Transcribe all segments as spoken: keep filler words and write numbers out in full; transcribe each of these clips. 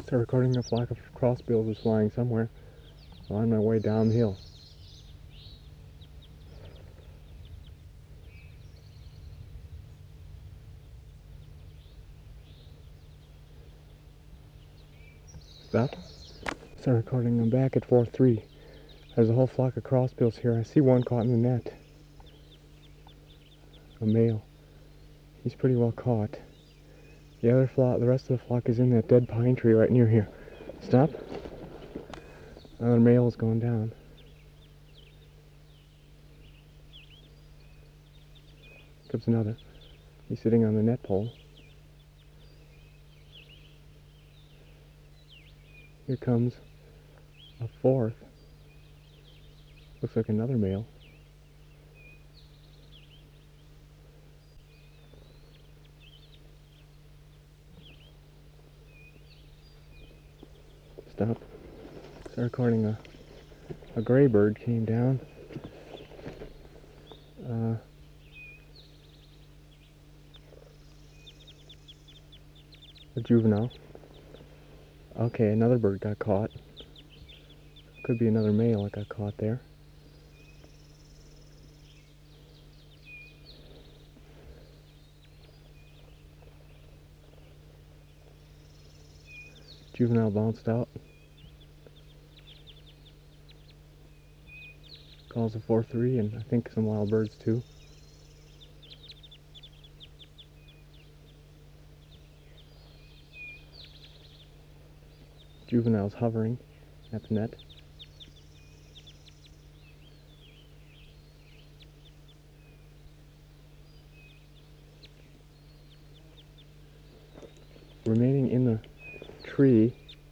Start recording a flock of crossbills was flying somewhere on my way downhill. Stop. Start recording them back at four three. There's a whole flock of crossbills here. I see one caught in the net. A male. He's pretty well caught. The other flock, the rest of the flock is in that dead pine tree right near here. Stop. Another male is going down. Comes another. He's sitting on the net pole. Here comes a fourth. Looks like another male. Stop. Start recording a, a gray bird came down. Uh, a juvenile. Okay, another bird got caught. Could be another male that got caught there. Juvenile bounced out. Calls a four three, and I think some wild birds too. Juvenile's hovering at the net. Remaining in the tree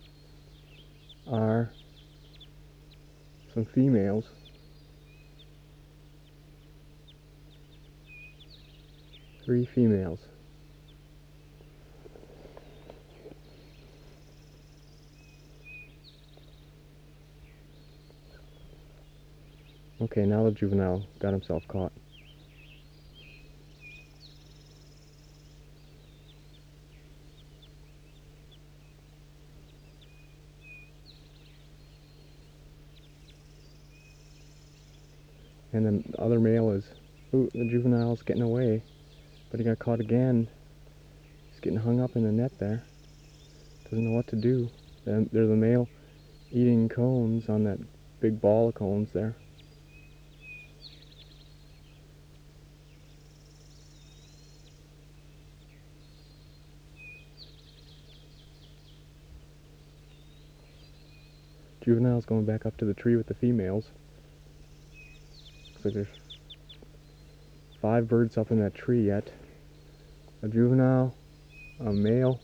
are some females. Three females. Okay, now the juvenile got himself caught. And then the other male is, ooh, the juvenile's getting away, but he got caught again. He's getting hung up in the net there. Doesn't know what to do. Then there's a male eating cones on that big ball of cones there. Juvenile's going back up to the tree with the females. Looks like there's five birds up in that tree yet. A juvenile, a male,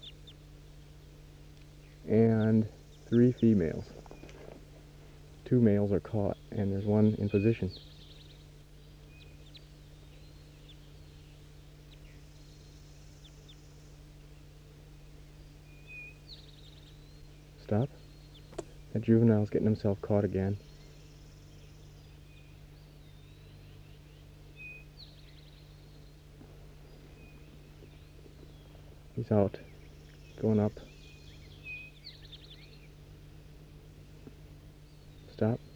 and three females. Two males are caught, and there's one in position. Stop. That juvenile's getting himself caught again. He's out, going up. Stop.